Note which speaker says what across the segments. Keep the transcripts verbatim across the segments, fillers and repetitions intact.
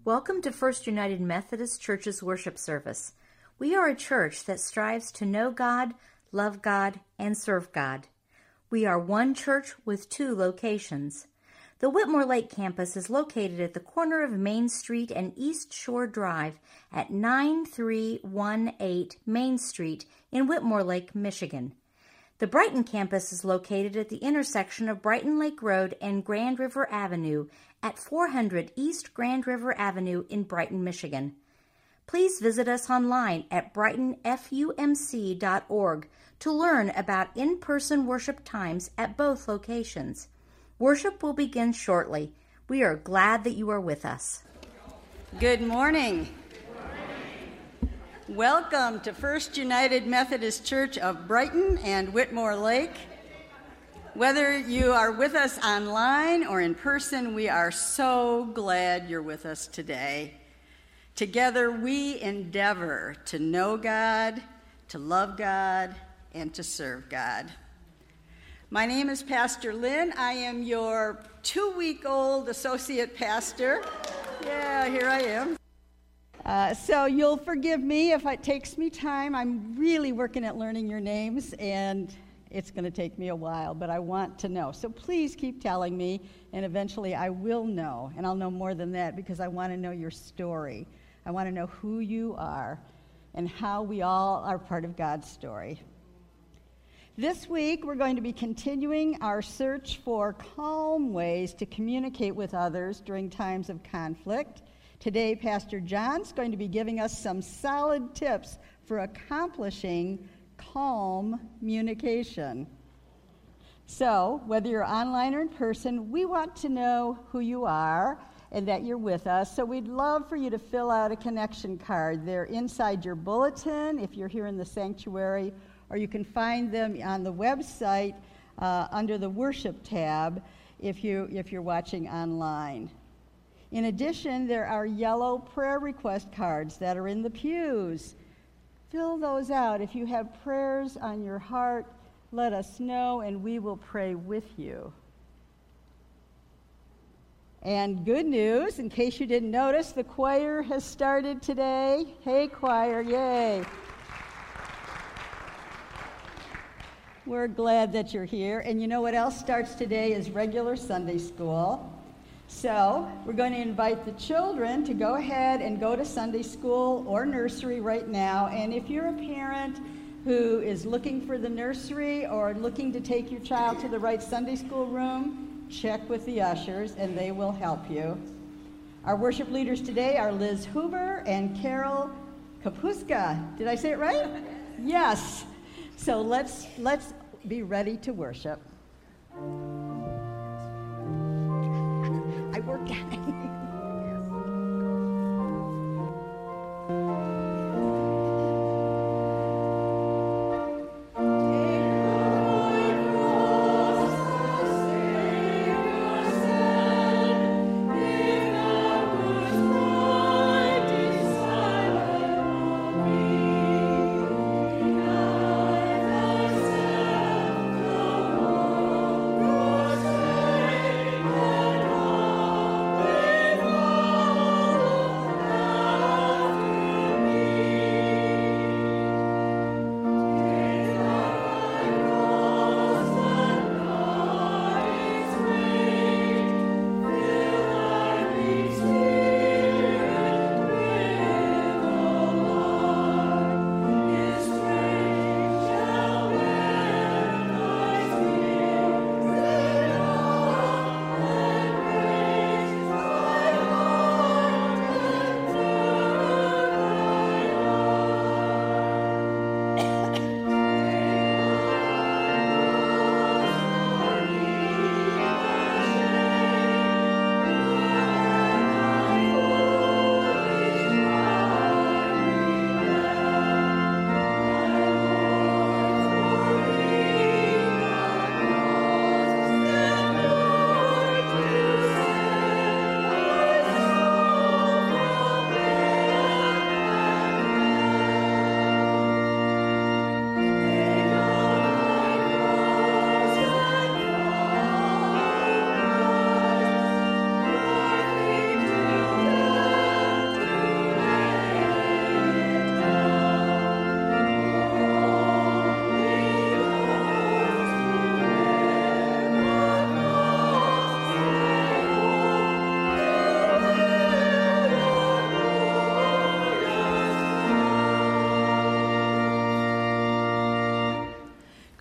Speaker 1: Welcome to First United Methodist Church's worship service. We are a church that strives to know God, love God, and serve God. We are one church with two locations. The Whitmore Lake campus is located at the corner of Main Street and East Shore Drive at nine three one eight Main Street in Whitmore Lake, Michigan. The Brighton campus is located at the intersection of Brighton Lake Road and Grand River Avenue at four hundred East Grand River Avenue in Brighton, Michigan. Please visit us online at brighton f u m c dot org to learn about in-person worship times at both locations. Worship will begin shortly. We are glad that you are with us.
Speaker 2: Good morning. Welcome to First United Methodist Church of Brighton and Whitmore Lake. Whether you are with us online or in person, we are so glad you're with us today. Together we endeavor to know God, to love God, and to serve God. My name is Pastor Lynn. I am your two-week-old associate pastor. Yeah, here I am. Uh, so you'll forgive me if it takes me time. I'm really working at learning your names, and it's going to take me a while, but I want to know. So please keep telling me, and eventually I will know, and I'll know more than that because I want to know your story. I want to know who you are and how we all are part of God's story. This week, we're going to be continuing our search for calm ways to communicate with others during times of conflict. Today, Pastor John's going to be giving us some solid tips for accomplishing calm communication. So, whether you're online or in person, we want to know who you are and that you're with us. So we'd love for you to fill out a connection card. They're inside your bulletin if you're here in the sanctuary, or you can find them on the website uh, under the worship tab if, you, if you're watching online. In addition, there are yellow prayer request cards that are in the pews. Fill those out. If you have prayers on your heart, let us know, and we will pray with you. And good news, in case you didn't notice, the choir has started today. Hey, choir, yay. We're glad that you're here. And you know what else starts today is regular Sunday school. So we're going to invite the children to go ahead and go to Sunday school or nursery right now. And if you're a parent who is looking for the nursery or looking to take your child to the right Sunday school room, check with the ushers and they will help you. Our worship leaders today are Liz Huber and Carol Kapuska. Did I say it right? Yes. So let's let's be ready to worship. I worked on it.
Speaker 3: Oh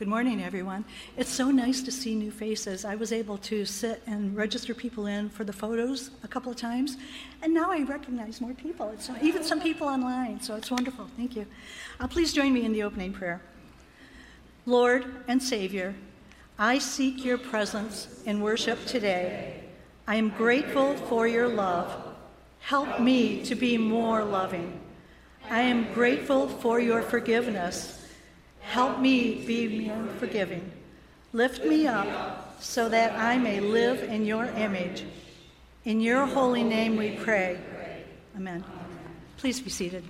Speaker 3: Good morning, everyone. It's so nice to see new faces. I was able to sit and register people in for the photos a couple of times, and now I recognize more people. It's even some people online, so it's wonderful. Thank you. Uh, please join me in the opening prayer. Lord and Savior, I seek your presence in worship today. I am grateful for your love. Help me to be more loving. I am grateful for your forgiveness. Help me be more forgiving. Lift me up so that I may live in your image. In your holy name we pray. Amen. Please be seated.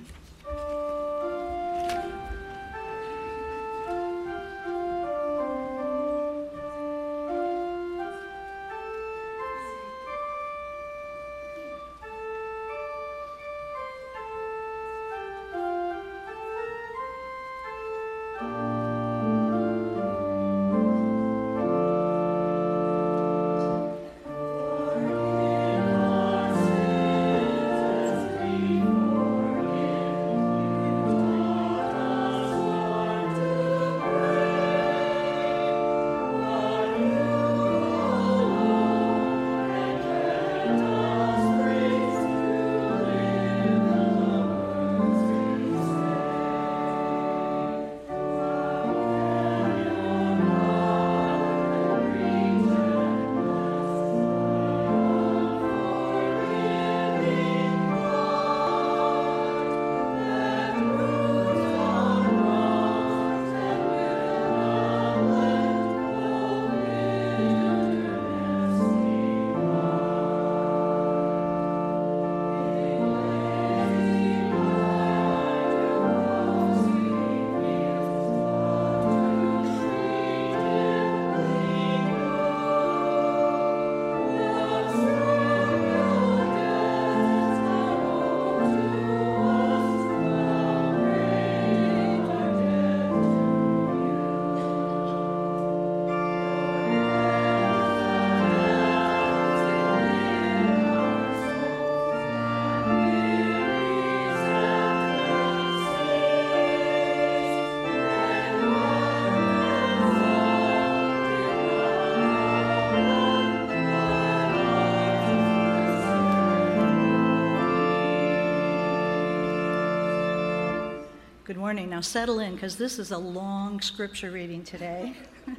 Speaker 3: Good morning. Now settle in, because this is a long scripture reading today.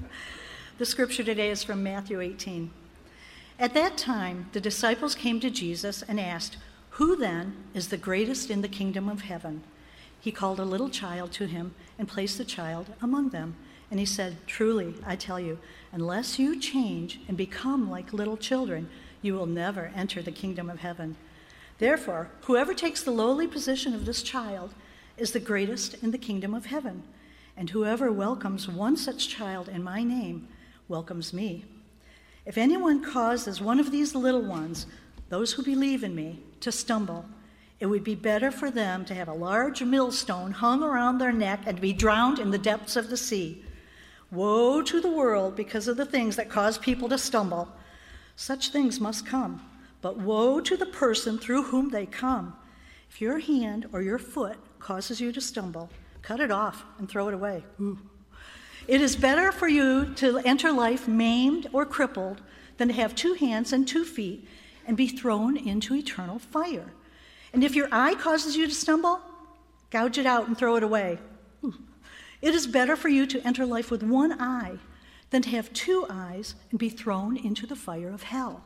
Speaker 3: The scripture today is from Matthew eighteen. At that time, the disciples came to Jesus and asked, "Who then is the greatest in the kingdom of heaven?" He called a little child to him and placed the child among them. And he said, "Truly, I tell you, unless you change and become like little children, you will never enter the kingdom of heaven. Therefore, whoever takes the lowly position of this child is the greatest in the kingdom of heaven. And whoever welcomes one such child in my name welcomes me. If anyone causes one of these little ones, those who believe in me, to stumble, it would be better for them to have a large millstone hung around their neck and be drowned in the depths of the sea. Woe to the world because of the things that cause people to stumble. Such things must come, but woe to the person through whom they come. If your hand or your foot causes you to stumble, cut it off and throw it away. Ooh. It is better for you to enter life maimed or crippled than to have two hands and two feet and be thrown into eternal fire. And if your eye causes you to stumble, gouge it out and throw it away. Ooh. It is better for you to enter life with one eye than to have two eyes and be thrown into the fire of hell.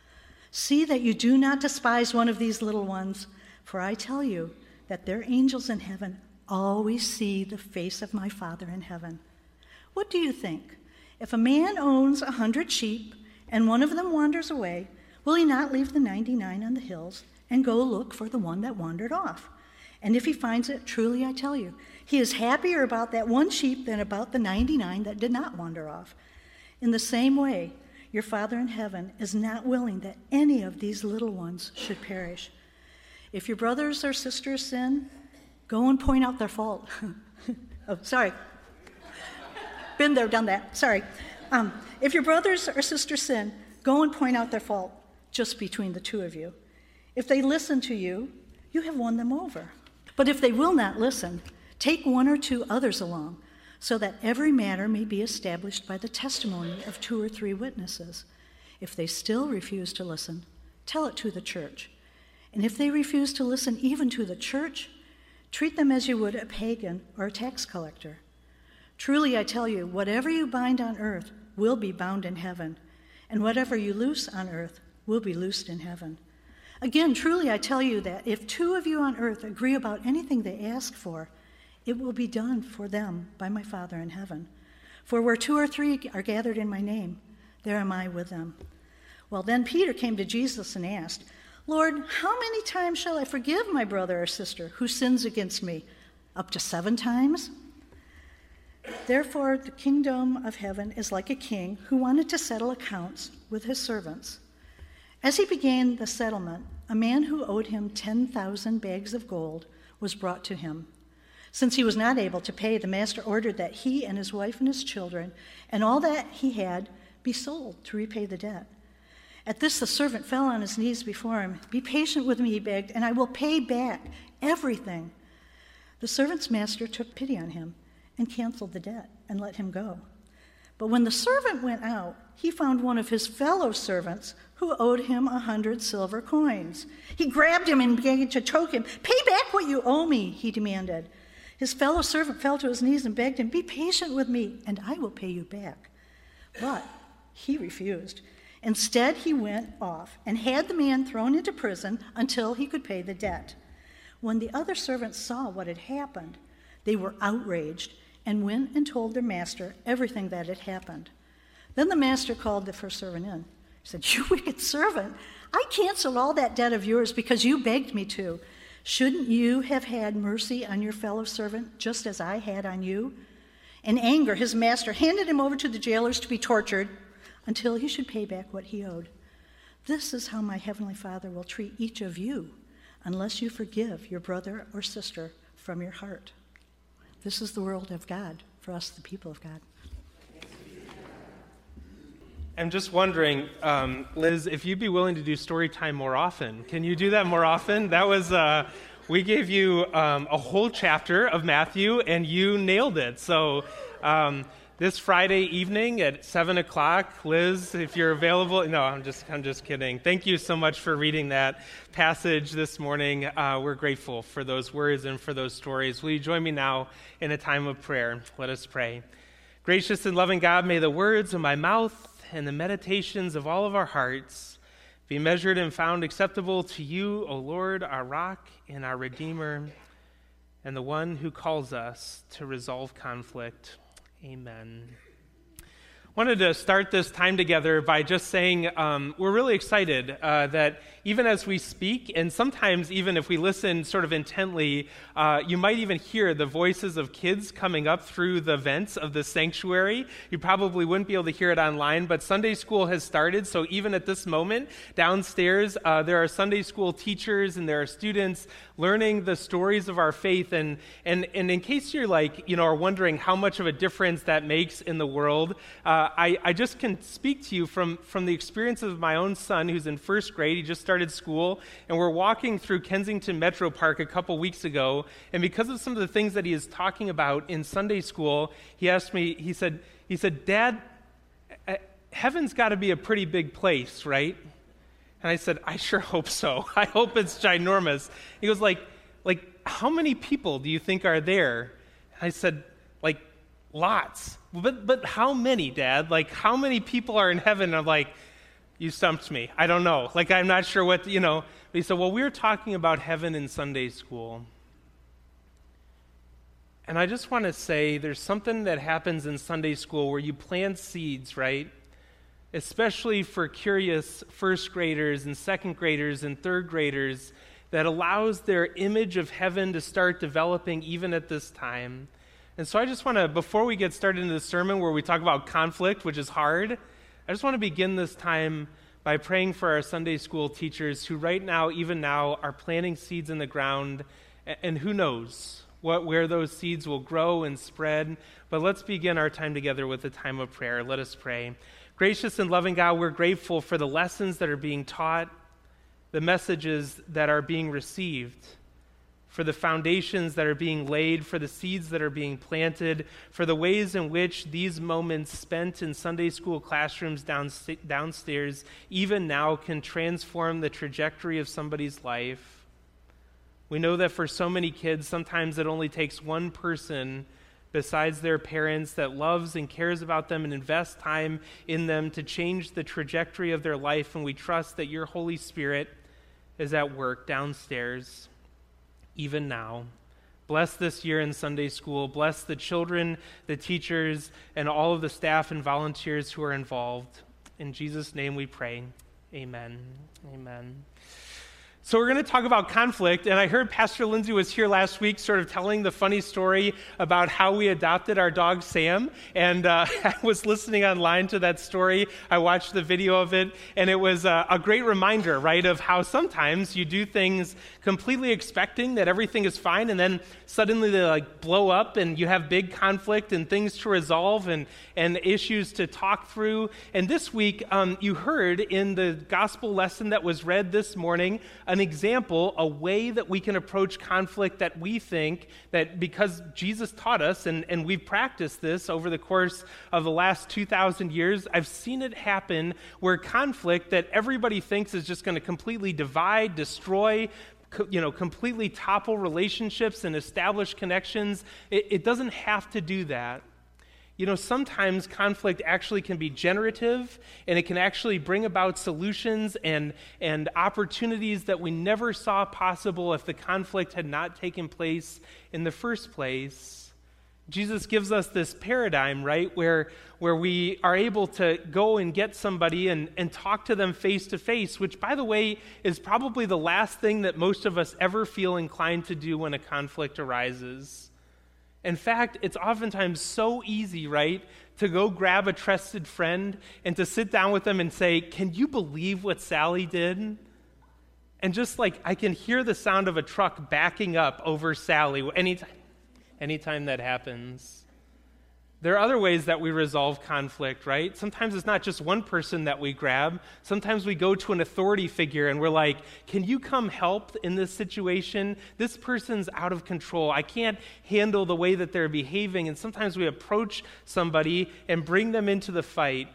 Speaker 3: See that you do not despise one of these little ones, for I tell you that their angels in heaven always see the face of my Father in heaven. What do you think? If a man owns a hundred sheep and one of them wanders away, will he not leave the ninety-nine on the hills and go look for the one that wandered off? And if he finds it, truly I tell you, he is happier about that one sheep than about the ninety-nine that did not wander off. In the same way, your Father in heaven is not willing that any of these little ones should perish. If your brothers or sisters sin, go and point out their fault. Oh, sorry. Been there, done that. Sorry. Um, if your brothers or sisters sin, go and point out their fault, just between the two of you. If they listen to you, you have won them over. But if they will not listen, take one or two others along, so that every matter may be established by the testimony of two or three witnesses. If they still refuse to listen, tell it to the church. And if they refuse to listen even to the church, treat them as you would a pagan or a tax collector. Truly, I tell you, whatever you bind on earth will be bound in heaven, and whatever you loose on earth will be loosed in heaven. Again, truly, I tell you that if two of you on earth agree about anything they ask for, it will be done for them by my Father in heaven. For where two or three are gathered in my name, there am I with them. Well, then Peter came to Jesus and asked, Lord, how many times shall I forgive my brother or sister who sins against me? Up to seven times? Therefore, the kingdom of heaven is like a king who wanted to settle accounts with his servants. As he began the settlement, a man who owed him ten thousand bags of gold was brought to him. Since he was not able to pay, the master ordered that he and his wife and his children and all that he had be sold to repay the debt. At this, the servant fell on his knees before him. Be patient with me, he begged, and I will pay back everything. The servant's master took pity on him and canceled the debt and let him go. But when the servant went out, he found one of his fellow servants who owed him a hundred silver coins. He grabbed him and began to choke him. Pay back what you owe me, he demanded. His fellow servant fell to his knees and begged him, be patient with me, and I will pay you back. But he refused. Instead, he went off and had the man thrown into prison until he could pay the debt. When the other servants saw what had happened, they were outraged and went and told their master everything that had happened. Then the master called the first servant in. He said, you wicked servant, I canceled all that debt of yours because you begged me to. Shouldn't you have had mercy on your fellow servant just as I had on you? In anger, his master handed him over to the jailers to be tortured until he should pay back what he owed. This is how my heavenly Father will treat each of you unless you forgive your brother or sister from your heart. This is the word of God for us, the people of God.
Speaker 4: I'm just wondering, um, Liz, if you'd be willing to do story time more often. Can you do that more often? That was, uh, we gave you um, a whole chapter of Matthew, and you nailed it. So um, this Friday evening at seven o'clock, Liz, if you're available. No, I'm just, I'm just kidding. Thank you so much for reading that passage this morning. Uh, we're grateful for those words and for those stories. Will you join me now in a time of prayer? Let us pray. Gracious and loving God, may the words of my mouth and the meditations of all of our hearts be measured and found acceptable to you, O Lord, our rock and our Redeemer, and the one who calls us to resolve conflict. Amen. Wanted to start this time together by just saying um, we're really excited uh, that even as we speak, and sometimes even if we listen sort of intently, uh, you might even hear the voices of kids coming up through the vents of the sanctuary. You probably wouldn't be able to hear it online, but Sunday school has started, so even at this moment, downstairs, uh, there are Sunday school teachers and there are students learning the stories of our faith, and, and, and in case you're like, you know, are wondering how much of a difference that makes in the world, uh, I, I just can speak to you from, from the experiences of my own son who's in first grade. He just started school, and we're walking through Kensington Metro Park a couple weeks ago, and because of some of the things that he is talking about in Sunday school, he asked me, he said, he said, Dad, heaven's got to be a pretty big place, right? And I said, I sure hope so. I hope it's ginormous. He goes, like, like, how many people do you think are there? And I said, like, lots. But but how many, Dad? Like, how many people are in heaven? And I'm like, you stumped me. I don't know. Like, I'm not sure what, you know. But he said, well, we were talking about heaven in Sunday school. And I just want to say there's something that happens in Sunday school where you plant seeds, right? Especially for curious first graders and second graders and third graders, that allows their image of heaven to start developing even at this time. And so I just want to, before we get started into the sermon where we talk about conflict, which is hard, I just want to begin this time by praying for our Sunday school teachers who right now, even now, are planting seeds in the ground, and who knows what where those seeds will grow and spread. But let's begin our time together with a time of prayer. Let us pray. Gracious and loving God, we're grateful for the lessons that are being taught, the messages that are being received, for the foundations that are being laid, for the seeds that are being planted, for the ways in which these moments spent in Sunday school classrooms downstairs, even now, can transform the trajectory of somebody's life. We know that for so many kids, sometimes it only takes one person besides their parents that loves and cares about them and invests time in them to change the trajectory of their life, and we trust that your Holy Spirit is at work downstairs, even now. Bless this year in Sunday school. Bless the children, the teachers, and all of the staff and volunteers who are involved. In Jesus' name we pray. Amen. Amen. So we're going to talk about conflict, and I heard Pastor Lindsay was here last week sort of telling the funny story about how we adopted our dog Sam, and uh, I was listening online to that story. I watched the video of it, and it was uh, a great reminder, right, of how sometimes you do things completely expecting that everything is fine, and then suddenly they like blow up, and you have big conflict and things to resolve and, and issues to talk through. And this week, um, you heard in the gospel lesson that was read this morning, an example, a way that we can approach conflict that we think that because Jesus taught us, and, and we've practiced this over the course of the last two thousand years, I've seen it happen where conflict that everybody thinks is just going to completely divide, destroy, you know, completely topple relationships and establish connections, it, it doesn't have to do that. You know, sometimes conflict actually can be generative, and it can actually bring about solutions and, and opportunities that we never saw possible if the conflict had not taken place in the first place. Jesus gives us this paradigm, right, where, where we are able to go and get somebody and, and talk to them face to face, which, by the way, is probably the last thing that most of us ever feel inclined to do when a conflict arises. In fact, it's oftentimes so easy, right, to go grab a trusted friend and to sit down with them and say, "Can you believe what Sally did?" And just like I can hear the sound of a truck backing up over Sally anytime, anytime that happens. There are other ways that we resolve conflict, right? Sometimes it's not just one person that we grab. Sometimes we go to an authority figure and we're like, "Can you come help in this situation? This person's out of control. I can't handle the way that they're behaving." And sometimes we approach somebody and bring them into the fight.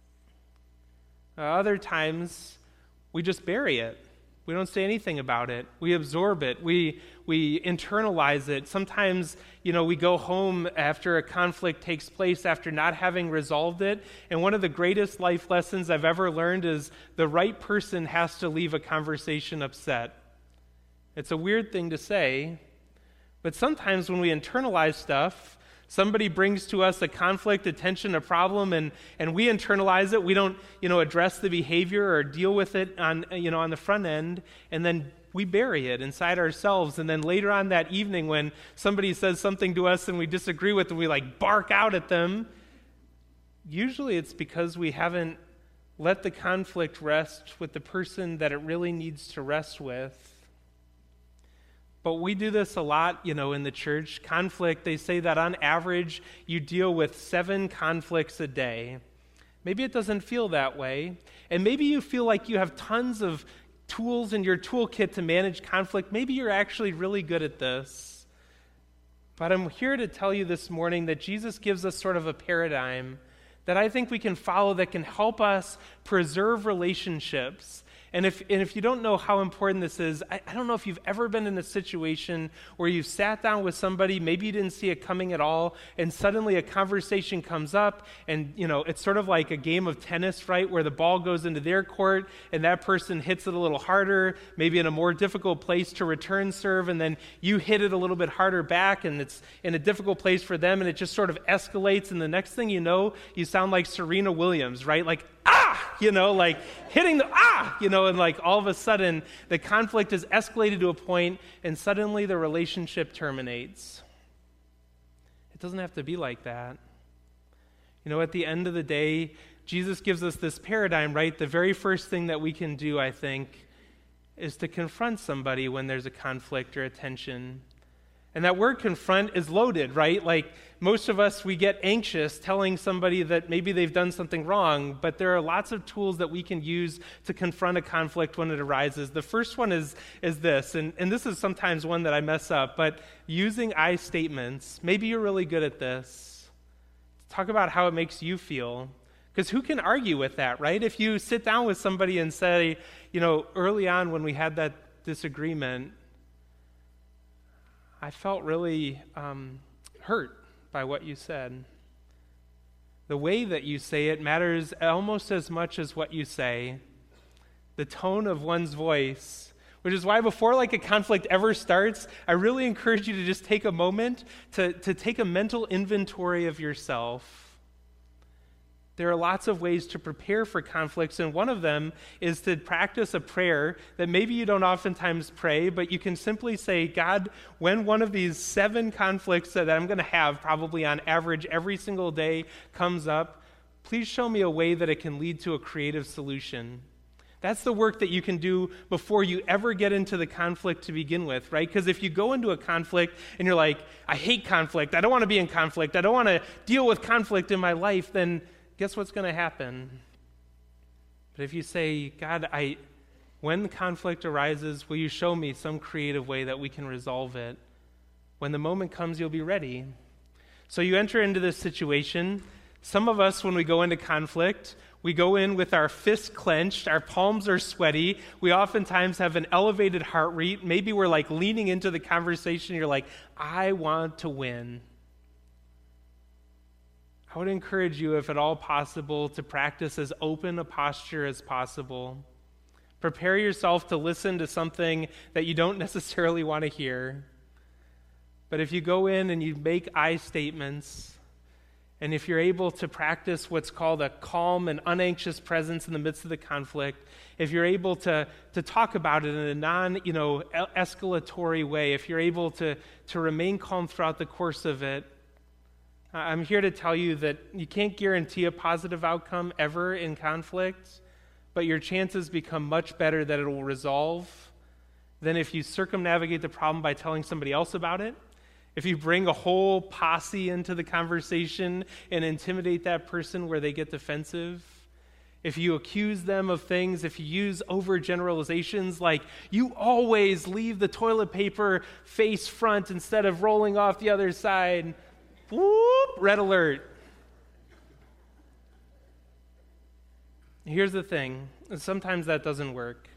Speaker 4: Uh, other times, we just bury it. We don't say anything about it. We absorb it. We we internalize it. Sometimes, you know, we go home after a conflict takes place after not having resolved it. And one of the greatest life lessons I've ever learned is the right person has to leave a conversation upset. It's a weird thing to say, but sometimes when we internalize stuff, somebody brings to us a conflict, a tension, a problem, and, and we internalize it. We don't, you know, address the behavior or deal with it on, you know, on the front end, and then we bury it inside ourselves. And then later on that evening, when somebody says something to us and we disagree with, and we like bark out at them, usually it's because we haven't let the conflict rest with the person that it really needs to rest with. But we do this a lot, you know, in the church. Conflict, they say that on average, you deal with seven conflicts a day. Maybe it doesn't feel that way. And maybe you feel like you have tons of tools in your toolkit to manage conflict. Maybe you're actually really good at this. But I'm here to tell you this morning that Jesus gives us sort of a paradigm that I think we can follow that can help us preserve relationships. And if and if you don't know how important this is, I, I don't know if you've ever been in a situation where you sat down with somebody, maybe you didn't see it coming at all, and suddenly a conversation comes up, and you know it's sort of like a game of tennis, right, where the ball goes into their court, and that person hits it a little harder, maybe in a more difficult place to return serve, and then you hit it a little bit harder back, and it's in a difficult place for them, and it just sort of escalates, and the next thing you know, you sound like Serena Williams, right, like, ah, you know, like hitting the, ah, you know, and like all of a sudden the conflict is escalated to a point and suddenly the relationship terminates. It doesn't have to be like that. You know, at the end of the day, Jesus gives us this paradigm, right? The very first thing that we can do, I think, is to confront somebody when there's a conflict or a tension. And that word confront is loaded, right? Like most of us, we get anxious telling somebody that maybe they've done something wrong, but there are lots of tools that we can use to confront a conflict when it arises. The first one is, is this, and, and this is sometimes one that I mess up, but using I statements. Maybe you're really good at this. Talk about how it makes you feel. Because who can argue with that, right? If you sit down with somebody and say, you know, early on when we had that disagreement, I felt really um, hurt by what you said. The way that you say it matters almost as much as what you say. The tone of one's voice, which is why before like a conflict ever starts, I really encourage you to just take a moment to, to take a mental inventory of yourself. There are lots of ways to prepare for conflicts, and one of them is to practice a prayer that maybe you don't oftentimes pray, but you can simply say, God, when one of these seven conflicts that I'm going to have probably on average every single day comes up, please show me a way that it can lead to a creative solution. That's the work that you can do before you ever get into the conflict to begin with, right? Because if you go into a conflict and you're like, I hate conflict, I don't want to be in conflict, I don't want to deal with conflict in my life, then guess what's going to happen? But if you say, God, I, when the conflict arises, will you show me some creative way that we can resolve it? When the moment comes, you'll be ready. So you enter into this situation. Some of us, when we go into conflict, we go in with our fists clenched, our palms are sweaty, we oftentimes have an elevated heart rate. Maybe we're like leaning into the conversation, you're like, I want to win. I would encourage you, if at all possible, to practice as open a posture as possible. Prepare yourself to listen to something that you don't necessarily want to hear. But if you go in and you make I statements, and if you're able to practice what's called a calm and unanxious presence in the midst of the conflict, if you're able to, to talk about it in a non, you know, escalatory way, if you're able to, to remain calm throughout the course of it, I'm here to tell you that you can't guarantee a positive outcome ever in conflict, but your chances become much better that it will resolve than if you circumnavigate the problem by telling somebody else about it. If you bring a whole posse into the conversation and intimidate that person where they get defensive. If you accuse them of things, if you use overgeneralizations like, you always leave the toilet paper face front instead of rolling off the other side. Whoop, red alert. Here's the thing. Sometimes that doesn't work.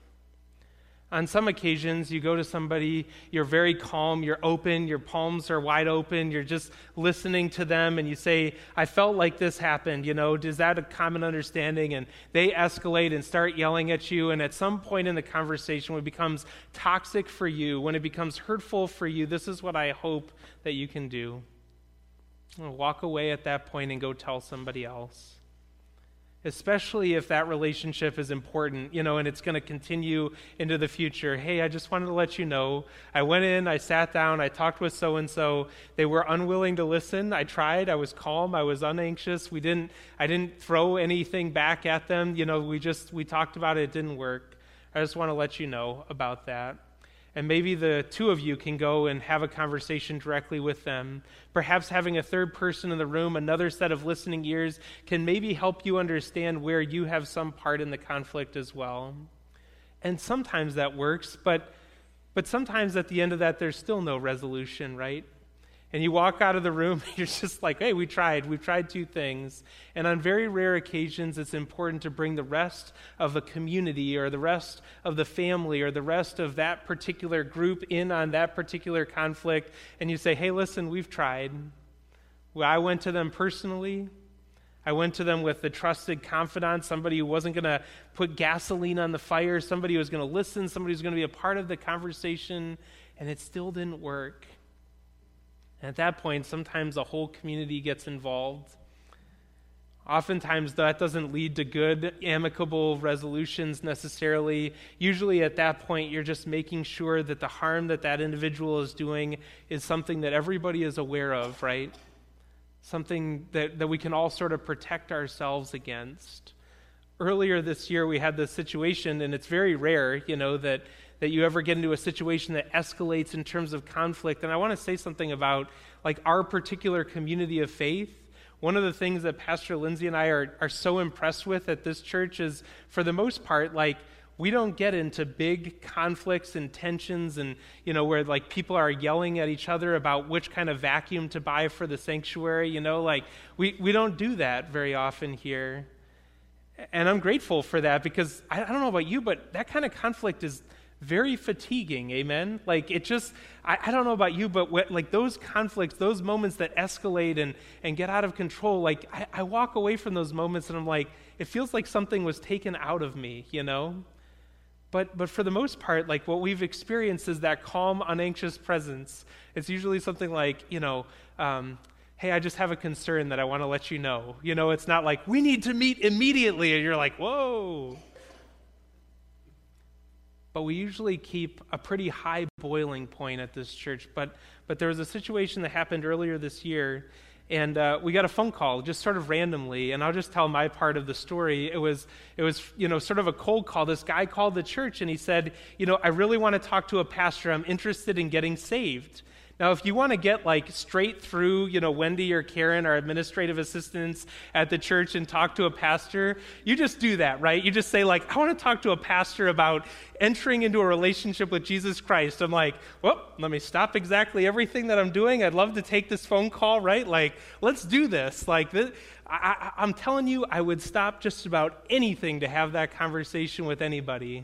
Speaker 4: On some occasions, you go to somebody, you're very calm, you're open, your palms are wide open, you're just listening to them, and you say, I felt like this happened, you know, is that a common understanding? And they escalate and start yelling at you, and at some point in the conversation, when it becomes toxic for you, when it becomes hurtful for you, this is what I hope that you can do. Walk away at that point and go tell somebody else. Especially if that relationship is important, you know, and it's going to continue into the future. Hey, I just wanted to let you know, I went in, I sat down, I talked with so-and-so. They were unwilling to listen. I tried. I was calm. I was unanxious. We didn't, I didn't throw anything back at them. You know, we just, we talked about it. It didn't work. I just want to let you know about that. And maybe the two of you can go and have a conversation directly with them. Perhaps having a third person in the room, another set of listening ears, can maybe help you understand where you have some part in the conflict as well. And sometimes that works, but but sometimes at the end of that, there's still no resolution, right? And you walk out of the room, you're just like, hey, we tried. We've tried two things. And on very rare occasions, it's important to bring the rest of a community or the rest of the family or the rest of that particular group in on that particular conflict. And you say, hey, listen, we've tried. Well, I went to them personally. I went to them with a trusted confidant, somebody who wasn't going to put gasoline on the fire, somebody who was going to listen, somebody who was going to be a part of the conversation, and it still didn't work. And at that point, sometimes the whole community gets involved. Oftentimes, that doesn't lead to good, amicable resolutions necessarily. Usually at that point, you're just making sure that the harm that that individual is doing is something that everybody is aware of, right? Something that, that we can all sort of protect ourselves against. Earlier this year, we had this situation, and it's very rare, you know, that that you ever get into a situation that escalates in terms of conflict. And I want to say something about like our particular community of faith. One of the things that Pastor Lindsay and I are, are so impressed with at this church is, for the most part, like, we don't get into big conflicts and tensions and, you know, where like people are yelling at each other about which kind of vacuum to buy for the sanctuary, you know, like we, we don't do that very often here. And I'm grateful for that, because I, I don't know about you, but that kind of conflict is very fatiguing, amen? Like it just, I, I don't know about you, but what, like those conflicts, those moments that escalate and, and get out of control, like I, I walk away from those moments and I'm like, it feels like something was taken out of me, you know? But but for the most part, like what we've experienced is that calm, unanxious presence. It's usually something like, you know, um, hey, I just have a concern that I want to let you know. You know, it's not like, we need to meet immediately, and you're like, whoa. But we usually keep a pretty high boiling point at this church. But but there was a situation that happened earlier this year, and uh, we got a phone call just sort of randomly, and I'll just tell my part of the story. It was, it was, you know, sort of a cold call. This guy called the church, and he said, you know, I really want to talk to a pastor. I'm interested in getting saved. Now, if you want to get like straight through, you know, Wendy or Karen, our administrative assistants at the church, and talk to a pastor, you just do that, right? You just say like, I want to talk to a pastor about entering into a relationship with Jesus Christ. I'm like, well, let me stop exactly everything that I'm doing. I'd love to take this phone call, right? Like, let's do this. Like, this, I, I, I'm telling you, I would stop just about anything to have that conversation with anybody.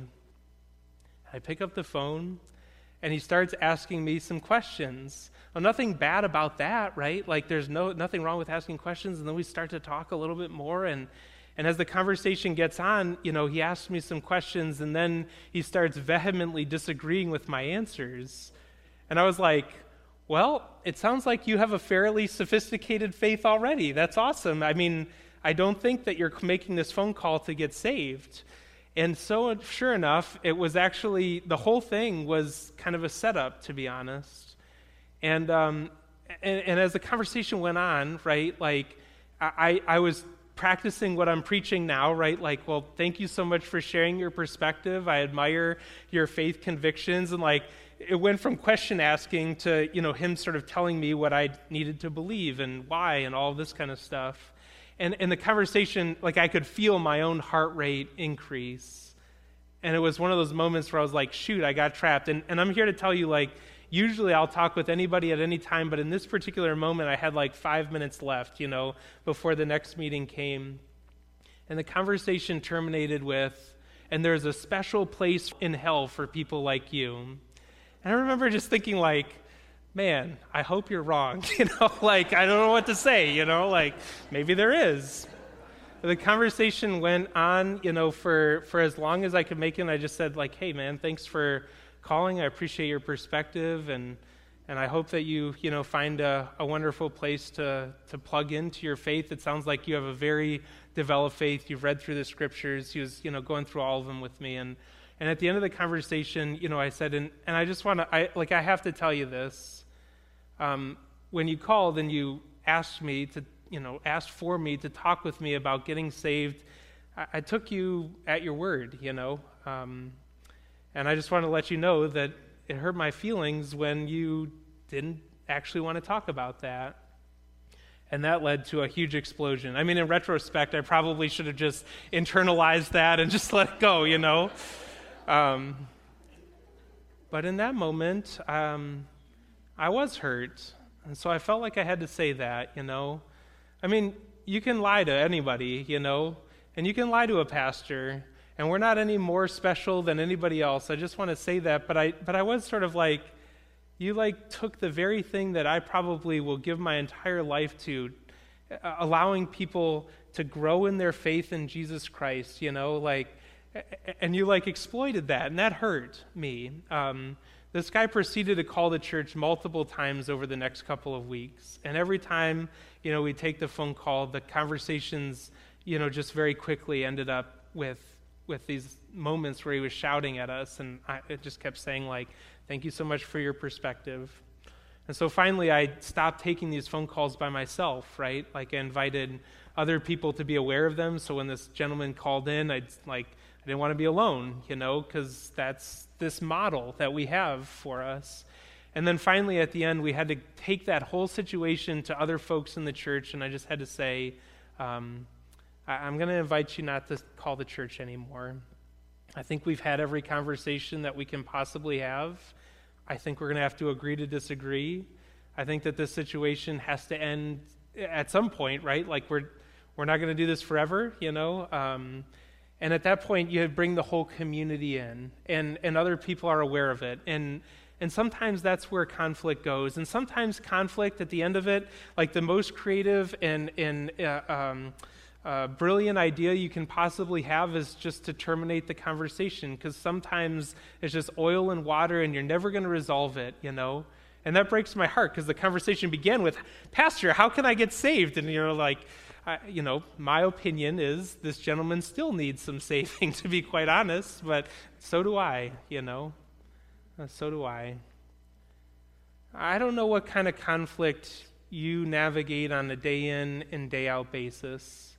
Speaker 4: I pick up the phone, and he starts asking me some questions. Well, nothing bad about that, right? Like there's no nothing wrong with asking questions. And then we start to talk a little bit more. And, and as the conversation gets on, you know, he asks me some questions, and then he starts vehemently disagreeing with my answers. And I was like, well, it sounds like you have a fairly sophisticated faith already. That's awesome. I mean, I don't think that you're making this phone call to get saved. And so, sure enough, it was actually, the whole thing was kind of a setup, to be honest. And um, and, and as the conversation went on, right, like, I, I was practicing what I'm preaching now, right? Like, well, thank you so much for sharing your perspective. I admire your faith convictions. And, like, it went from question asking to, you know, him sort of telling me what I needed to believe and why and all this kind of stuff. And in the conversation, like I could feel my own heart rate increase. And it was one of those moments where I was like, shoot, I got trapped. And, and I'm here to tell you, like, usually I'll talk with anybody at any time, but in this particular moment, I had like five minutes left, you know, before the next meeting came. And the conversation terminated with, and there's a special place in hell for people like you. And I remember just thinking like, man, I hope you're wrong, you know, like, I don't know what to say, you know, like, maybe there is. The conversation went on, you know, for, for as long as I could make it, and I just said, like, hey, man, thanks for calling. I appreciate your perspective, and and I hope that you, you know, find a, a wonderful place to, to plug into your faith. It sounds like you have a very developed faith. You've read through the scriptures. He was, you know, going through all of them with me, and and at the end of the conversation, you know, I said, and, and I just want to, I like, I have to tell you this. Um, when you called and you asked me to, you know, asked for me to talk with me about getting saved, I, I took you at your word, you know, um, and I just want to let you know that it hurt my feelings when you didn't actually want to talk about that. And that led to a huge explosion. I mean, in retrospect, I probably should have just internalized that and just let it go, you know. Um, but in that moment, um, I was hurt, and so I felt like I had to say that, you know. I mean, you can lie to anybody, you know, and you can lie to a pastor, and we're not any more special than anybody else. I just want to say that, but I but I was sort of like, you like took the very thing that I probably will give my entire life to, uh, allowing people to grow in their faith in Jesus Christ, you know, like, and you like exploited that, and that hurt me. Um, This guy proceeded to call the church multiple times over the next couple of weeks. And every time, you know, we take the phone call, the conversations, you know, just very quickly ended up with with these moments where he was shouting at us. And I it just kept saying, like, thank you so much for your perspective. And so finally, I stopped taking these phone calls by myself, right? Like, I invited other people to be aware of them. So when this gentleman called in, I'd, like, didn't want to be alone, you know, because that's this model that we have for us. And then finally, at the end, we had to take that whole situation to other folks in the church, and I just had to say, um, I- I'm going to invite you not to call the church anymore. I think we've had every conversation that we can possibly have. I think we're going to have to agree to disagree. I think that this situation has to end at some point, right? Like we're we're not going to do this forever, you know? Um, and at that point, you bring the whole community in, and, and other people are aware of it. And and sometimes that's where conflict goes. And sometimes conflict at the end of it, like the most creative and, and uh, um, uh, brilliant idea you can possibly have is just to terminate the conversation, because sometimes it's just oil and water and you're never going to resolve it, you know? And that breaks my heart, because the conversation began with, Pastor, how can I get saved? And you're like, I, you know, my opinion is this gentleman still needs some saving, to be quite honest, but so do I, you know? Uh, so do I. I don't know what kind of conflict you navigate on a day in and day out basis.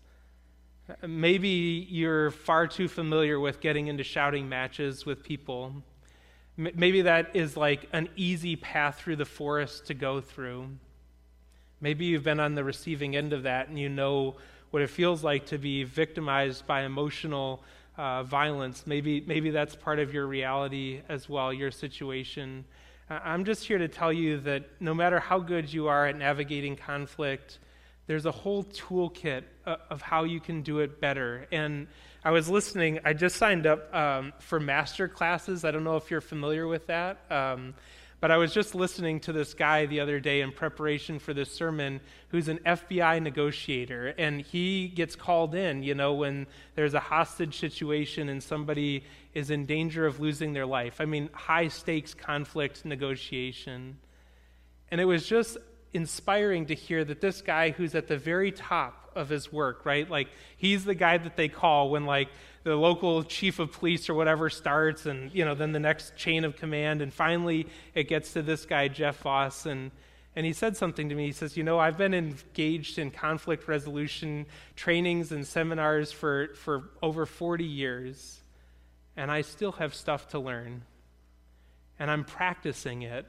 Speaker 4: Maybe you're far too familiar with getting into shouting matches with people. M- maybe that is like an easy path through the forest to go through. Maybe you've been on the receiving end of that and you know what it feels like to be victimized by emotional uh, violence. Maybe maybe that's part of your reality as well, your situation. Uh, I'm just here to tell you that no matter how good you are at navigating conflict, there's a whole toolkit uh, of how you can do it better. And I was listening, I just signed up um, for master classes. I don't know if you're familiar with that. Um, But I was just listening to this guy the other day in preparation for this sermon who's an F B I negotiator, and he gets called in, you know, when there's a hostage situation and somebody is in danger of losing their life. I mean, high-stakes conflict negotiation. And it was just inspiring to hear that this guy who's at the very top of his work, right? Like, he's the guy that they call when, like, the local chief of police or whatever starts, and, you know, then the next chain of command, and finally it gets to this guy, Jeff Voss, and and he said something to me. He says, you know, I've been engaged in conflict resolution trainings and seminars for, for over forty years, and I still have stuff to learn, and I'm practicing it.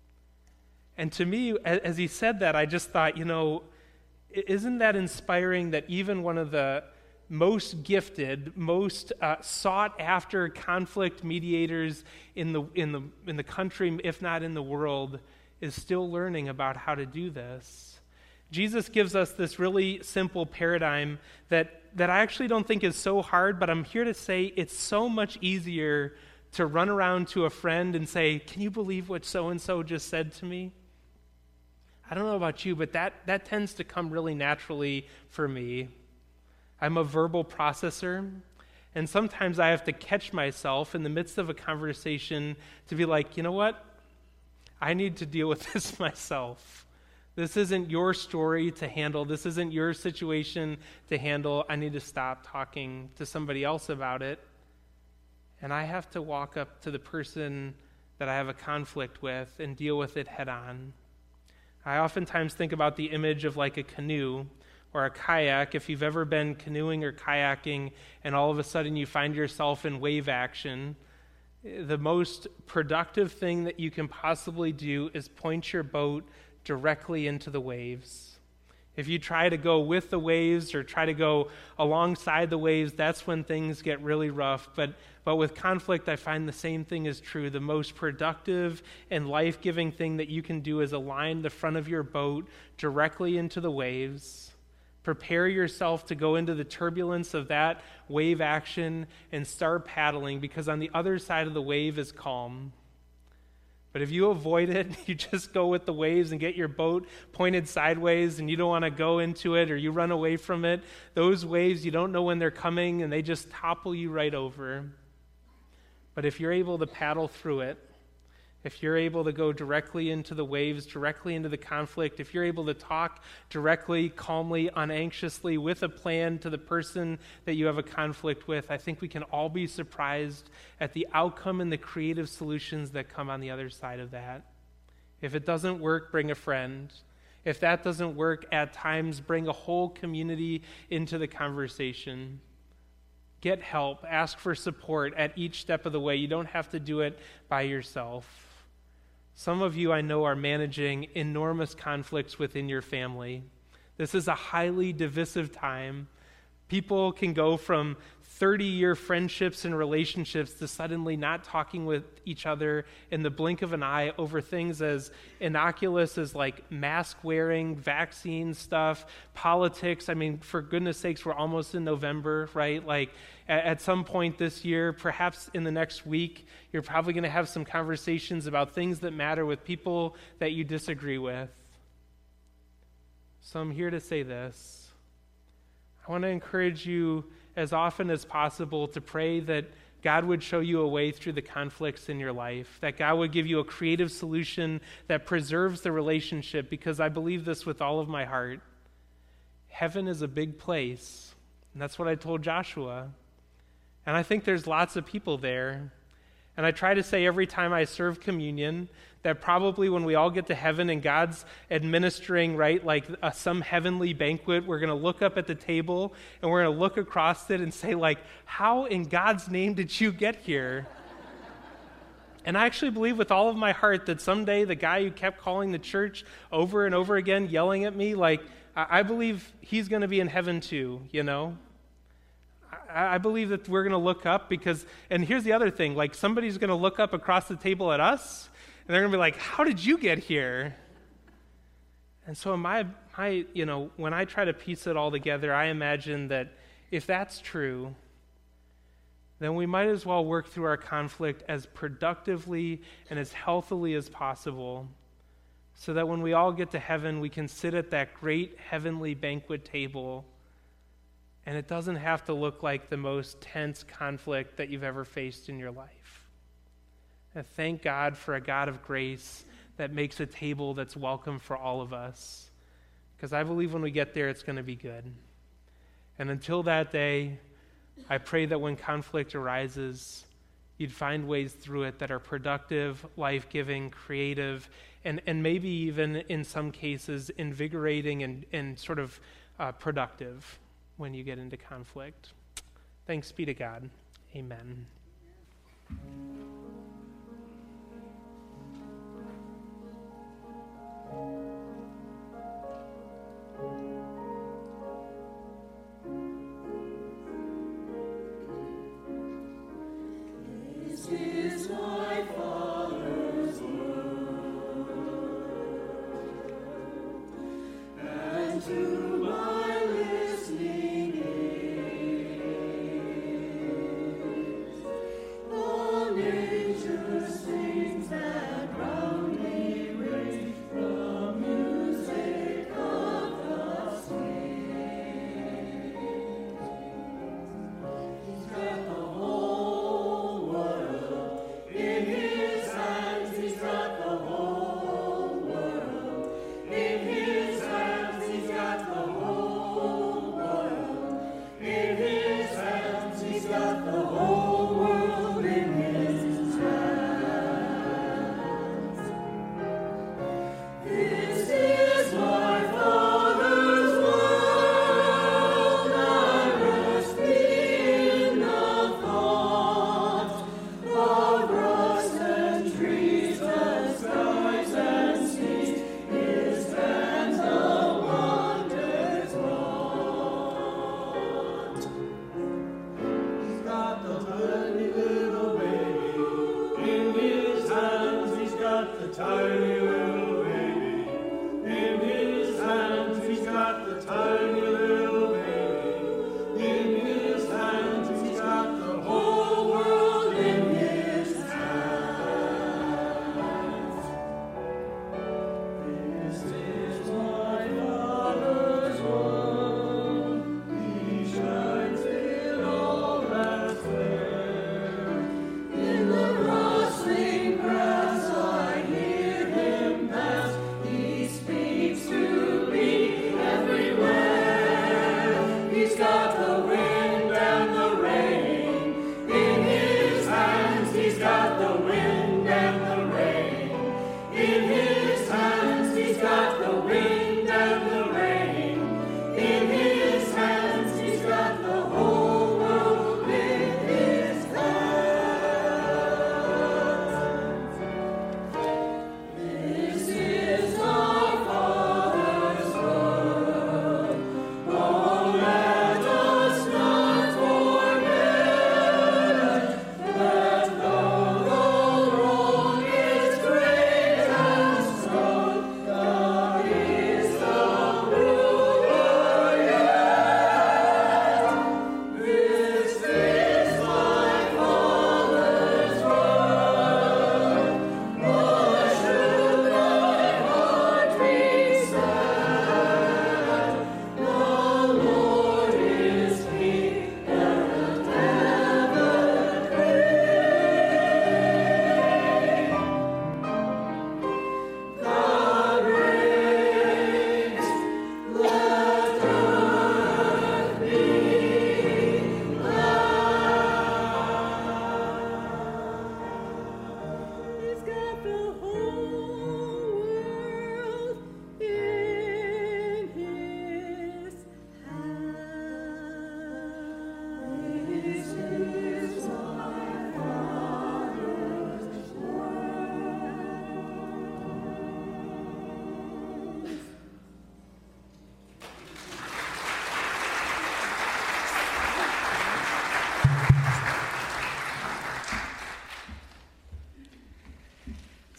Speaker 4: And to me, as he said that, I just thought, you know, isn't that inspiring that even one of the most gifted, most uh, sought-after conflict mediators in the in the in the country, if not in the world, is still learning about how to do this. Jesus gives us this really simple paradigm that that I actually don't think is so hard, but I'm here to say it's so much easier to run around to a friend and say, "Can you believe what so-and-so just said to me?" I don't know about you, but that that tends to come really naturally for me. I'm a verbal processor, and sometimes I have to catch myself in the midst of a conversation to be like, you know what? I need to deal with this myself. This isn't your story to handle. This isn't your situation to handle. I need to stop talking to somebody else about it, and I have to walk up to the person that I have a conflict with and deal with it head on. I oftentimes think about the image of like a canoe or a kayak. If you've ever been canoeing or kayaking and all of a sudden you find yourself in wave action, the most productive thing that you can possibly do is point your boat directly into the waves. If you try to go with the waves or try to go alongside the waves, that's when things get really rough. But but with conflict, I find the same thing is true. The most productive and life-giving thing that you can do is align the front of your boat directly into the waves. Prepare yourself to go into the turbulence of that wave action and start paddling, because on the other side of the wave is calm. But if you avoid it, you just go with the waves and get your boat pointed sideways and you don't want to go into it, or you run away from it, those waves, you don't know when they're coming and they just topple you right over. But if you're able to paddle through it, if you're able to go directly into the waves, directly into the conflict, if you're able to talk directly, calmly, unanxiously, with a plan to the person that you have a conflict with, I think we can all be surprised at the outcome and the creative solutions that come on the other side of that. If it doesn't work, bring a friend. If that doesn't work, at times bring a whole community into the conversation. Get help. Ask for support at each step of the way. You don't have to do it by yourself. Some of you I know are managing enormous conflicts within your family. This is a highly divisive time. People can go from thirty-year friendships and relationships to suddenly not talking with each other in the blink of an eye over things as innocuous as like mask wearing, vaccine stuff, politics. I mean, for goodness sakes, we're almost in November, right? Like at, at some point this year, perhaps in the next week, you're probably going to have some conversations about things that matter with people that you disagree with. So I'm here to say this. I want to encourage you as often as possible to pray that God would show you a way through the conflicts in your life, that God would give you a creative solution that preserves the relationship, because I believe this with all of my heart. Heaven is a big place, and that's what I told Joshua. And I think there's lots of people there. And I try to say every time I serve communion that probably when we all get to heaven and God's administering, right, like uh, some heavenly banquet, we're going to look up at the table and we're going to look across it and say, like, how in God's name did you get here? And I actually believe with all of my heart that someday the guy who kept calling the church over and over again, yelling at me, like, I, I believe he's going to be in heaven too, you know? I believe that we're going to look up because, and here's the other thing, like somebody's going to look up across the table at us and they're going to be like, how did you get here? And so my, my, you know, when I try to piece it all together, I imagine that if that's true, then we might as well work through our conflict as productively and as healthily as possible so that when we all get to heaven, we can sit at that great heavenly banquet table. And it doesn't have to look like the most tense conflict that you've ever faced in your life. And thank God for a God of grace that makes a table that's welcome for all of us. Because I believe when we get there, it's going to be good. And until that day, I pray that when conflict arises, you'd find ways through it that are productive, life-giving, creative, and, and maybe even in some cases invigorating and, and sort of uh, productive when you get into conflict. Thanks be to God. Amen.
Speaker 5: This is my Father's word, and to my listening ears, the name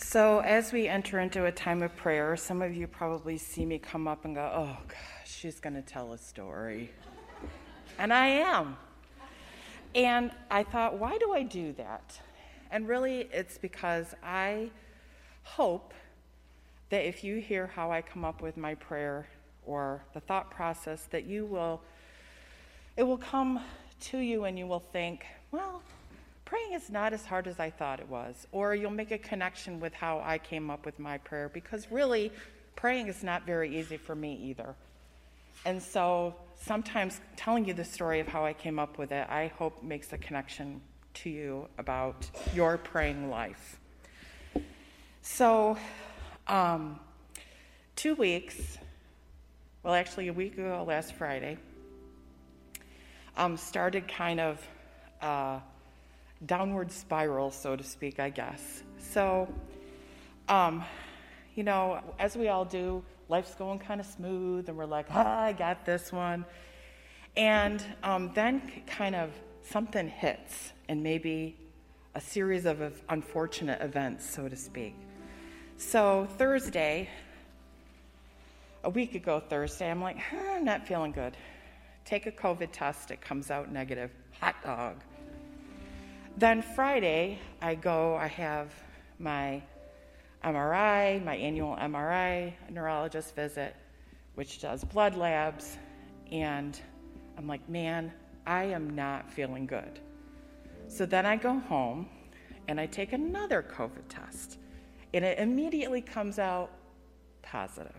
Speaker 6: So as we enter into a time of prayer, some of you probably see me come up and go, oh, gosh, she's going to tell a story. And I am. And I thought, why do I do that? And really, it's because I hope that if you hear how I come up with my prayer or the thought process, that you will, it will come to you and you will think, well, praying is not as hard as I thought it was. Or you'll make a connection with how I came up with my prayer, because really, praying is not very easy for me either. And so sometimes telling you the story of how I came up with it, I hope makes a connection to you about your praying life. So, um, two weeks, well, actually a week ago last Friday, um, started kind of uh, downward spiral, so to speak, I guess. So, um, you know, as we all do, life's going kind of smooth, and we're like, ah, I got this one. And um, then kind of something hits, and maybe a series of unfortunate events, so to speak. So Thursday, a week ago Thursday, I'm like, huh, I'm not feeling good. Take a COVID test, it comes out negative. Hot dog. Then Friday, I go, I have my M R I, my annual M R I neurologist visit, which does blood labs, and I'm like, man, I am not feeling good. So then I go home, and I take another COVID test, and it immediately comes out positive.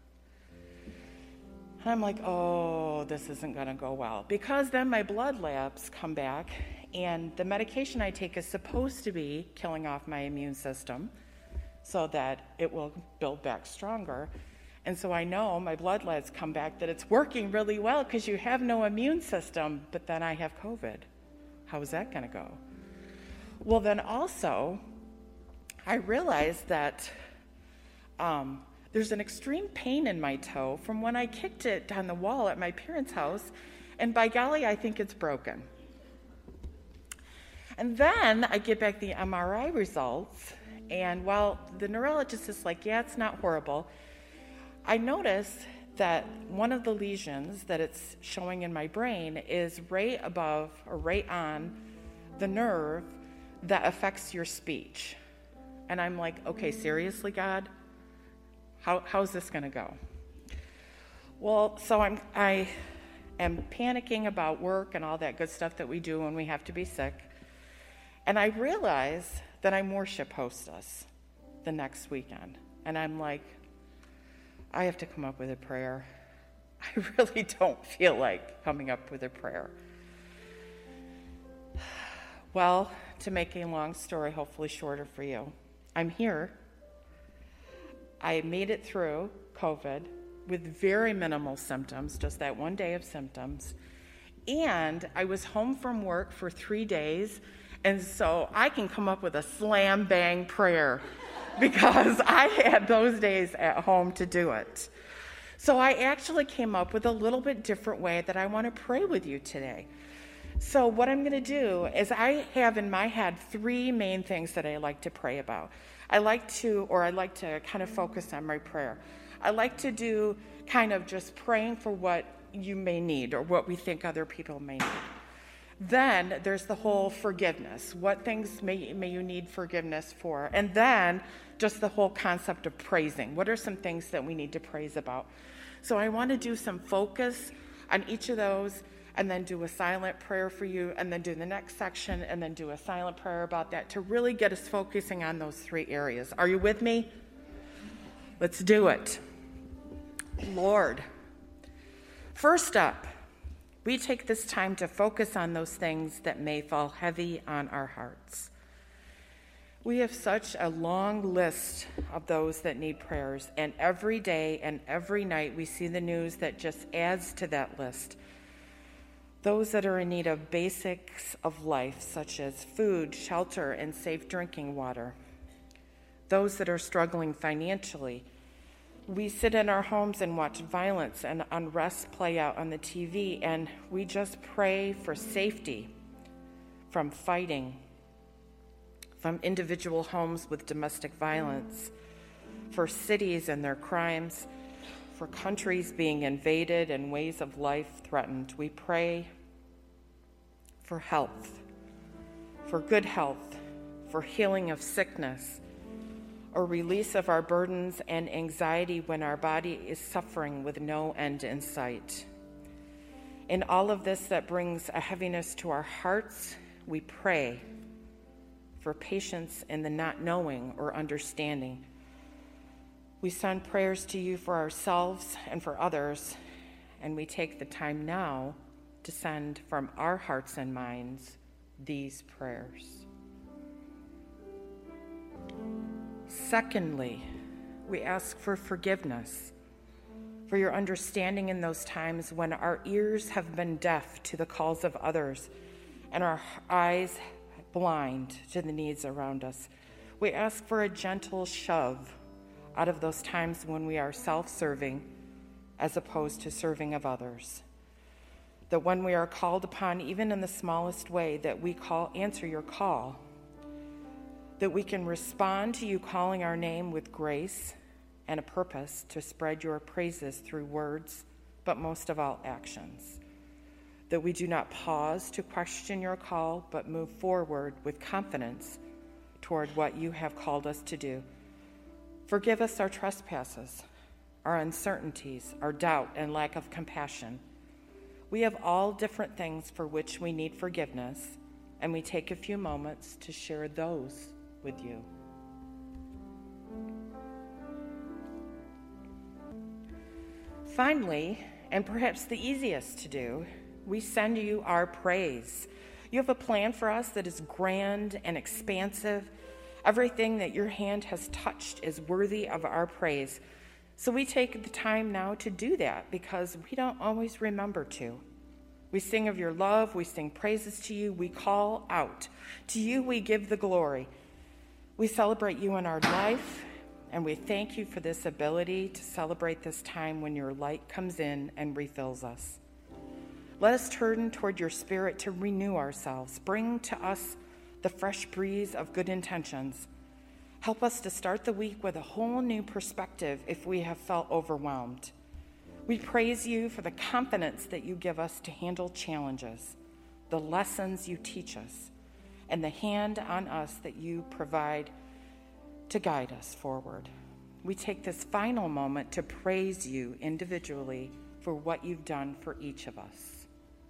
Speaker 6: And I'm like, oh, this isn't going to go well, because then my blood labs come back, and the medication I take is supposed to be killing off my immune system so that it will build back stronger. And so I know my blood labs come back that it's working really well because you have no immune system, but then I have COVID. How is that going to go? Well, then also, I realized that um, there's an extreme pain in my toe from when I kicked it on the wall at my parents' house, and by golly, I think it's broken. And then I get back the M R I results, and while the neurologist is like, yeah, it's not horrible, I notice that one of the lesions that it's showing in my brain is right above or right on the nerve that affects your speech. And I'm like, okay, seriously, God? How how's this going to go? Well, so I'm I am panicking about work and all that good stuff that we do when we have to be sick. And I realize that I'm worship hostess the next weekend. And I'm like, I have to come up with a prayer. I really don't feel like coming up with a prayer. Well, to make a long story hopefully shorter for you, I'm here. I made it through COVID with very minimal symptoms, just that one day of symptoms. And I was home from work for three days, and so I can come up with a slam bang prayer because I had those days at home to do it. So I actually came up with a little bit different way that I want to pray with you today. So what I'm going to do is I have in my head three main things that I like to pray about. I like to, or I like to kind of focus on my prayer. I like to do kind of just praying for what you may need or what we think other people may need. Then there's the whole forgiveness. What things may, may you need forgiveness for? And then just the whole concept of praising. What are some things that we need to praise about? So I want to do some focus on each of those, and then do a silent prayer for you, and then do the next section, and then do a silent prayer about that to really get us focusing on those three areas. Are you with me? Let's do it. Lord, first up, we take this time to focus on those things that may fall heavy on our hearts. We have such a long list of those that need prayers, and every day and every night we see the news that just adds to that list. Those that are in need of basics of life, such as food, shelter, and safe drinking water. Those that are struggling financially. We sit in our homes and watch violence and unrest play out on the T V, and we just pray for safety from fighting, from individual homes with domestic violence, for cities and their crimes, for countries being invaded and ways of life threatened. We pray for health, for good health, for healing of sickness, or release of our burdens and anxiety when our body is suffering with no end in sight. In all of this that brings a heaviness to our hearts, we pray for patience in the not knowing or understanding. We send prayers to you for ourselves and for others, and we take the time now to send from our hearts and minds these prayers. Secondly, we ask for forgiveness, for your understanding in those times when our ears have been deaf to the calls of others and our eyes blind to the needs around us. We ask for a gentle shove out of those times when we are self-serving as opposed to serving of others. That when we are called upon, even in the smallest way, that we call, answer your call, that we can respond to you calling our name with grace and a purpose to spread your praises through words, but most of all, actions. That we do not pause to question your call, but move forward with confidence toward what you have called us to do. Forgive us our trespasses, our uncertainties, our doubt, and lack of compassion. We have all different things for which we need forgiveness, and we take a few moments to share those with you. Finally, and perhaps the easiest to do, we send you our praise. You have a plan for us that is grand and expansive. Everything that your hand has touched is worthy of our praise. So we take the time now to do that because we don't always remember to. We sing of your love, we sing praises to you, we call out. To you we give the glory. We celebrate you in our life, and we thank you for this ability to celebrate this time when your light comes in and refills us. Let us turn toward your Spirit to renew ourselves. Bring to us the fresh breeze of good intentions. Help us to start the week with a whole new perspective if we have felt overwhelmed. We praise you for the confidence that you give us to handle challenges, the lessons you teach us, and the hand on us that you provide to guide us forward. We take this final moment to praise you individually for what you've done for each of us.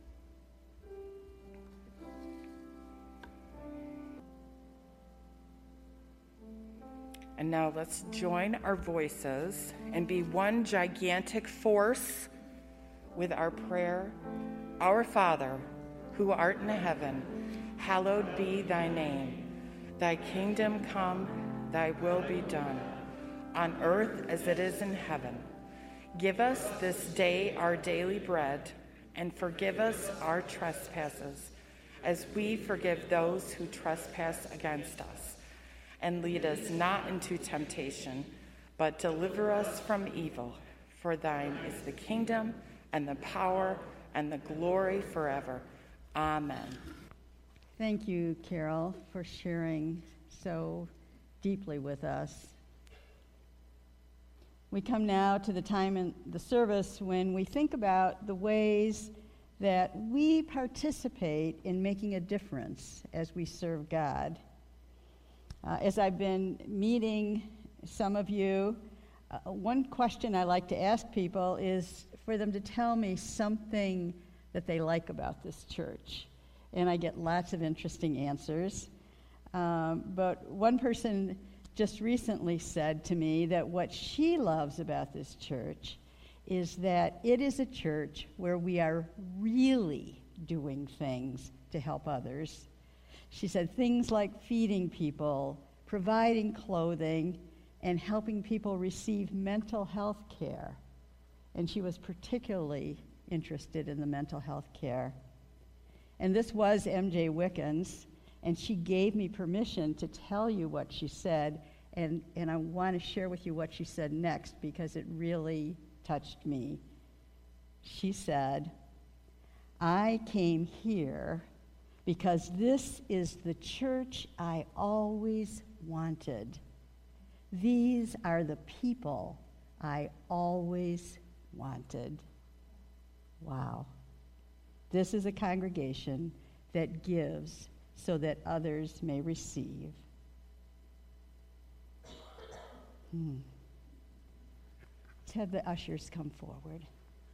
Speaker 6: And now let's join our voices and be one gigantic force with our prayer. Our Father, who art in heaven, hallowed be thy name. Thy kingdom come, thy will be done, on earth as it is in heaven. Give us this day our daily bread, and forgive us our trespasses, as we forgive those who trespass against us. And lead us not into temptation, but deliver us from evil. For thine is the kingdom, and the power, and the glory forever. Amen.
Speaker 2: Thank you, Carol, for sharing so deeply with us. We come now to the time in the service when we think about the ways that we participate in making a difference as we serve God. Uh, as I've been meeting some of you, uh, one question I like to ask people is for them to tell me something that they like about this church. And I get lots of interesting answers. Um, but one person just recently said to me that what she loves about this church is that it is a church where we are really doing things to help others. She said things like feeding people, providing clothing, and helping people receive mental health care. And she was particularly interested in the mental health care. And this was M J Wickens, and she gave me permission to tell you what she said, and, and I want to share with you what she said next because it really touched me. She said, I came here
Speaker 7: because this is the church I always wanted. These are the people I always wanted. Wow. This is a congregation that gives so that others may receive. Hmm. Let's have the ushers come forward.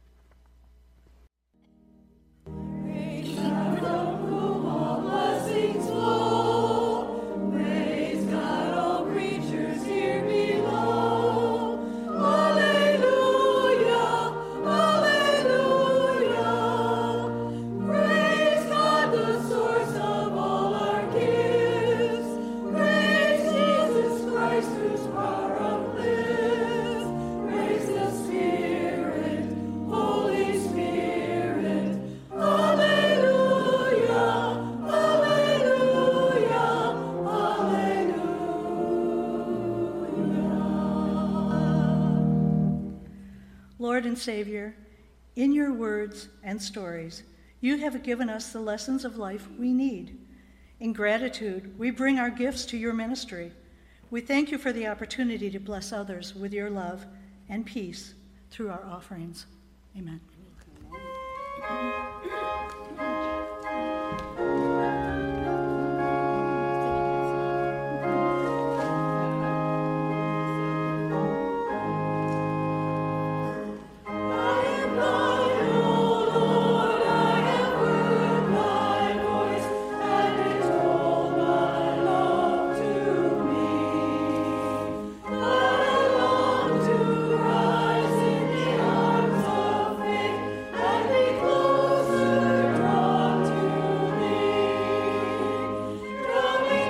Speaker 5: Blessings flow. Praise God, all creatures here below. Hallelujah, hallelujah. Praise God, the source of all our gifts. Praise Jesus Christ, whose power uplifts. Praise the Spirit, Holy Spirit. Hallelujah, hallelujah, hallelujah.
Speaker 3: Lord and Savior, in your words and stories, you have given us the lessons of life we need. In gratitude, we bring our gifts to your ministry. We thank you for the opportunity to bless others with your love and peace through our offerings. Amen.
Speaker 5: I am thine, O Lord, I have heard thy voice, and it told thy love to me. But I long to rise in the arms of faith, and be closer drawn to thee. Draw me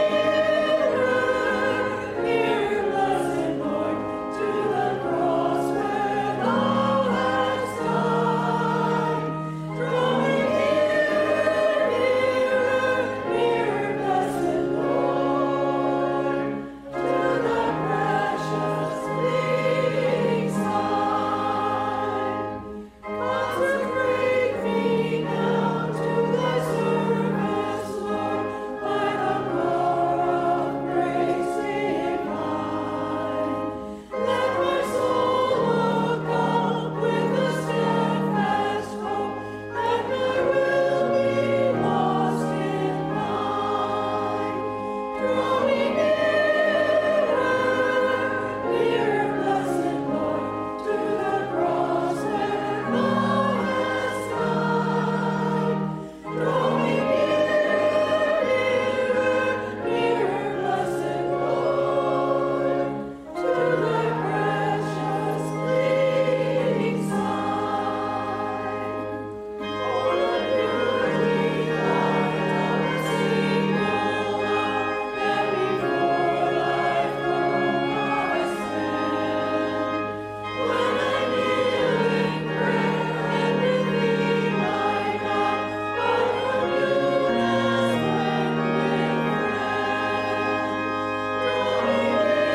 Speaker 5: nearer, nearer, blessed Lord, to the cross where thou hast died. Draw me nearer, nearer, nearer, blessed Lord, to the precious bleeding side. Consecrate me now to thy service, Lord, by the power of grace divine. Let my soul look up with a steadfast hope, and my will be lost in thine. Draw me nearer, nearer, blessed Lord, to the cross where thou hast died. Draw me nearer, nearer, nearer, blessed Lord, to thy precious bleeding side. Oh, let purity light up a single hour, and before thy throne I stand. When I kneel in prayer and with thee my God, by communion's friendly friend. Draw me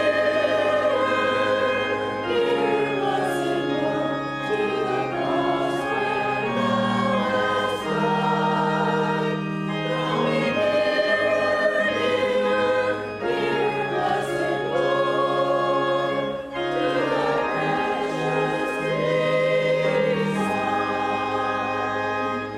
Speaker 5: nearer, nearer, blessed Lord, to the cross where thou hast died. Draw me nearer, nearer, nearer, blessed Lord, to thy precious bleeding side.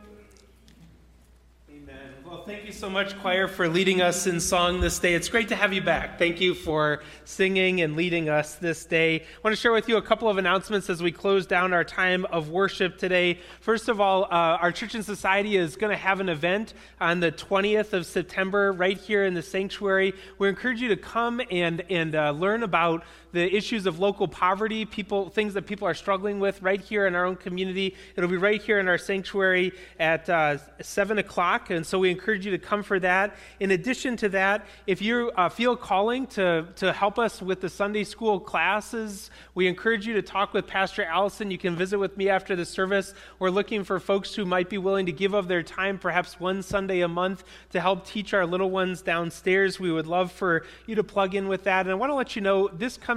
Speaker 4: Amen. Well, thank you so much, choir, for leading us in song this day. It's great to have you back. Thank you for singing and leading us this day. I want to share with you a couple of announcements as we close down our time of worship today. First of all, uh, our Church and Society is going to have an event on the twentieth of September right here in the sanctuary. We encourage you to come and, and uh, learn about the issues of local poverty, people, things that people are struggling with right here in our own community. It'll be right here in our sanctuary at uh, seven o'clock, and so we encourage you to come for that. In addition to that, if you uh, feel calling to, to help us with the Sunday school classes, we encourage you to talk with Pastor Allison. You can visit with me after the service. We're looking for folks who might be willing to give of their time, perhaps one Sunday a month, to help teach our little ones downstairs. We would love for you to plug in with that. And I want to let you know, this coming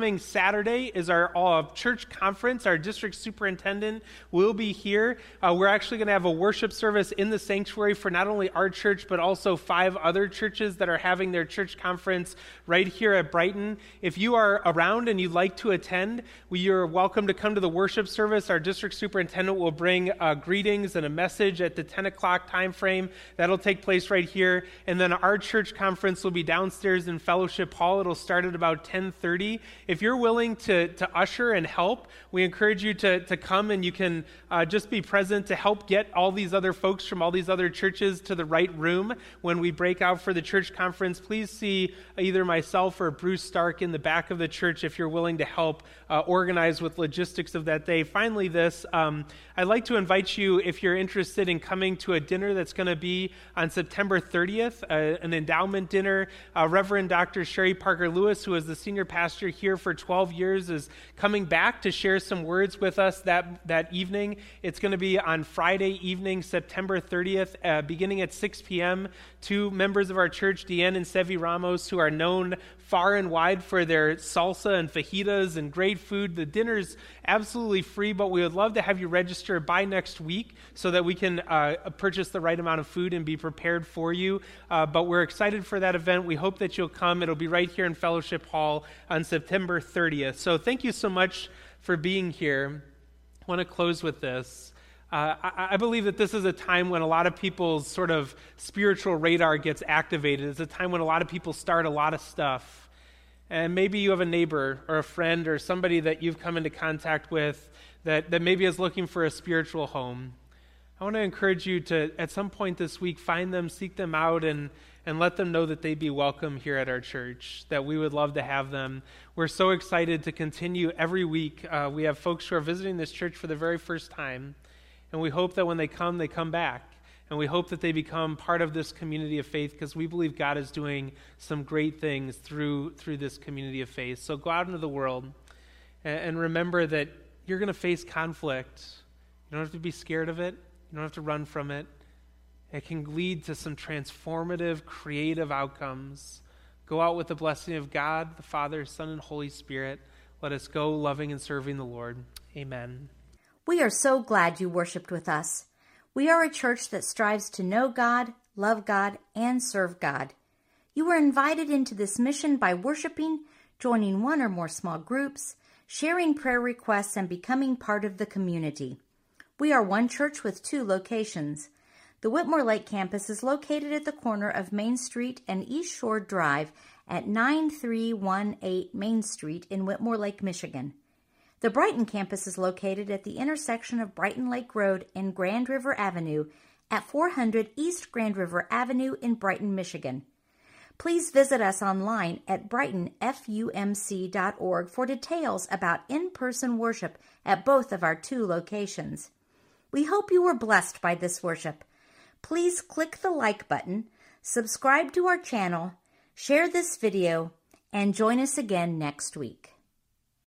Speaker 4: coming Saturday is our uh, church conference. Our district superintendent will be here. Uh, we're actually going to have a worship service in the sanctuary for not only our church, but also five other churches that are having their church conference right here at Brighton. If you are around and you'd like to attend, you're welcome to come to the worship service. Our district superintendent will bring uh, greetings and a message at the ten o'clock time frame. That'll take place right here. And then our church conference will be downstairs in Fellowship Hall. It'll start at about ten thirty. If you're willing to, to usher and help, we encourage you to, to come, and you can uh, just be present to help get all these other folks from all these other churches to the right room when we break out for the church conference. Please see either myself or Bruce Stark in the back of the church if you're willing to help uh, organize with logistics of that day. Finally, this, um, I'd like to invite you, if you're interested in coming to a dinner that's going to be on September thirtieth, uh, an endowment dinner. Uh, Reverend Doctor Sherry Parker Lewis, who is the senior pastor here for twelve years, is coming back to share some words with us that, that evening. It's going to be on Friday evening, September thirtieth, uh, beginning at six p.m. Two members of our church, Deanne and Sevi Ramos, who are known far and wide for their salsa and fajitas and great food. The dinner's absolutely free, but we would love to have you register by next week so that we can uh, purchase the right amount of food and be prepared for you. Uh, but we're excited for that event. We hope that you'll come. It'll be right here in Fellowship Hall on September thirtieth. So thank you so much for being here. I want to close with this. Uh, I, I believe that this is a time when a lot of people's sort of spiritual radar gets activated. It's a time when a lot of people start a lot of stuff. And maybe you have a neighbor or a friend or somebody that you've come into contact with that, that maybe is looking for a spiritual home. I want to encourage you to, at some point this week, find them, seek them out, and, and let them know that they'd be welcome here at our church, that we would love to have them. We're so excited to continue every week. Uh, we have folks who are visiting this church for the very first time, and we hope that when they come, they come back. And we hope that they become part of this community of faith, because we believe God is doing some great things through through this community of faith. So go out into the world and, and remember that you're going to face conflict. You don't have to be scared of it. You don't have to run from it. It can lead to some transformative, creative outcomes. Go out with the blessing of God, the Father, Son, and Holy Spirit. Let us go loving and serving the Lord. Amen.
Speaker 1: We are so glad you worshiped with us. We are a church that strives to know God, love God, and serve God. You were invited into this mission by worshiping, joining one or more small groups, sharing prayer requests, and becoming part of the community. We are one church with two locations. The Whitmore Lake campus is located at the corner of Main Street and East Shore Drive at nine three one eight Main Street in Whitmore Lake, Michigan. The Brighton campus is located at the intersection of Brighton Lake Road and Grand River Avenue at four hundred East Grand River Avenue in Brighton, Michigan. Please visit us online at brighton f u m c dot org for details about in-person worship at both of our two locations. We hope you were blessed by this worship. Please click the like button, subscribe to our channel, share this video, and join us again next week.